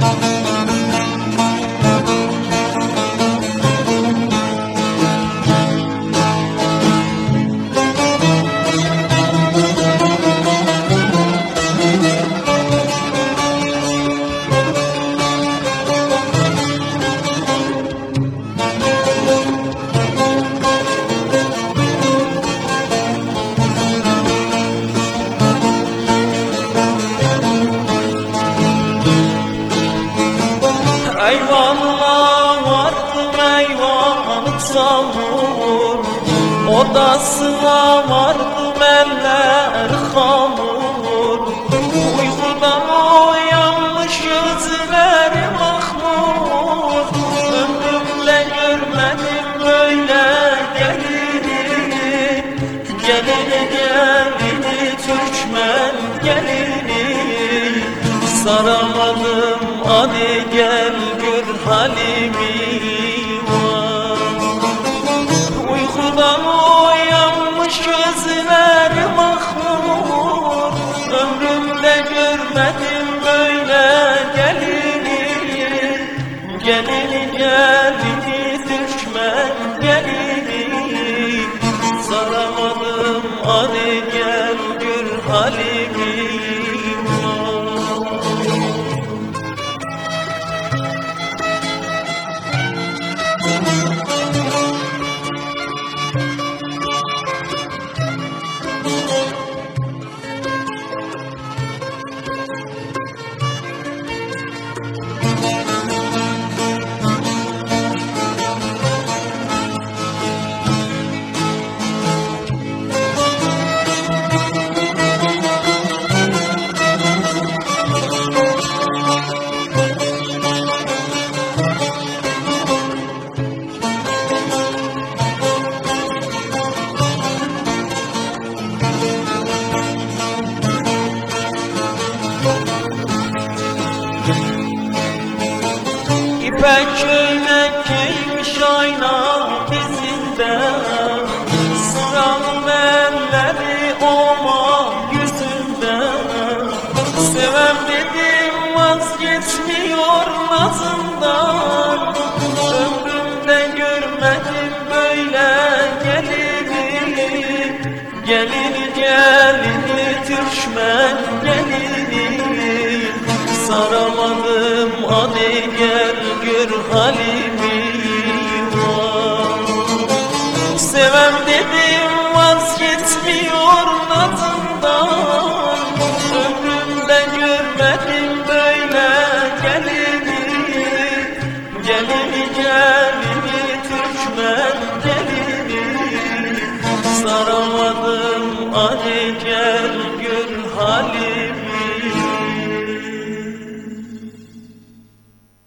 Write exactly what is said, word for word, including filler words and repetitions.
Eyvallah vardım eyvallah samur, odasına vardım eller hamur. Uykudan uyanmış gözleri mahmur, ömrümle görmedim böyle gelini. Gelini gelini Türkmen gelini, saramadım hadi gel gör halimi var. Uykudan uyanmış gözleri mahmur, ömrümde görmedim böyle gelini. Gelini gelini Türkmen gelini, saramadım hadi gel gör halimi var. İpek köylek giymiş ayna dizinde, sıralı elleri oma yüzünde. Sevem dedim vazgeçmiyor nazından, ömrümde görmedim böyle gelini. Gelini gelini Türkmen gelini, saramadım hadi gel gör halimi var. Sevem dedim vazgeçmiyor nazından, ömrümde görmedim böyle gelini. Gelini gelini Türkmen gelini, saramadım hadi gel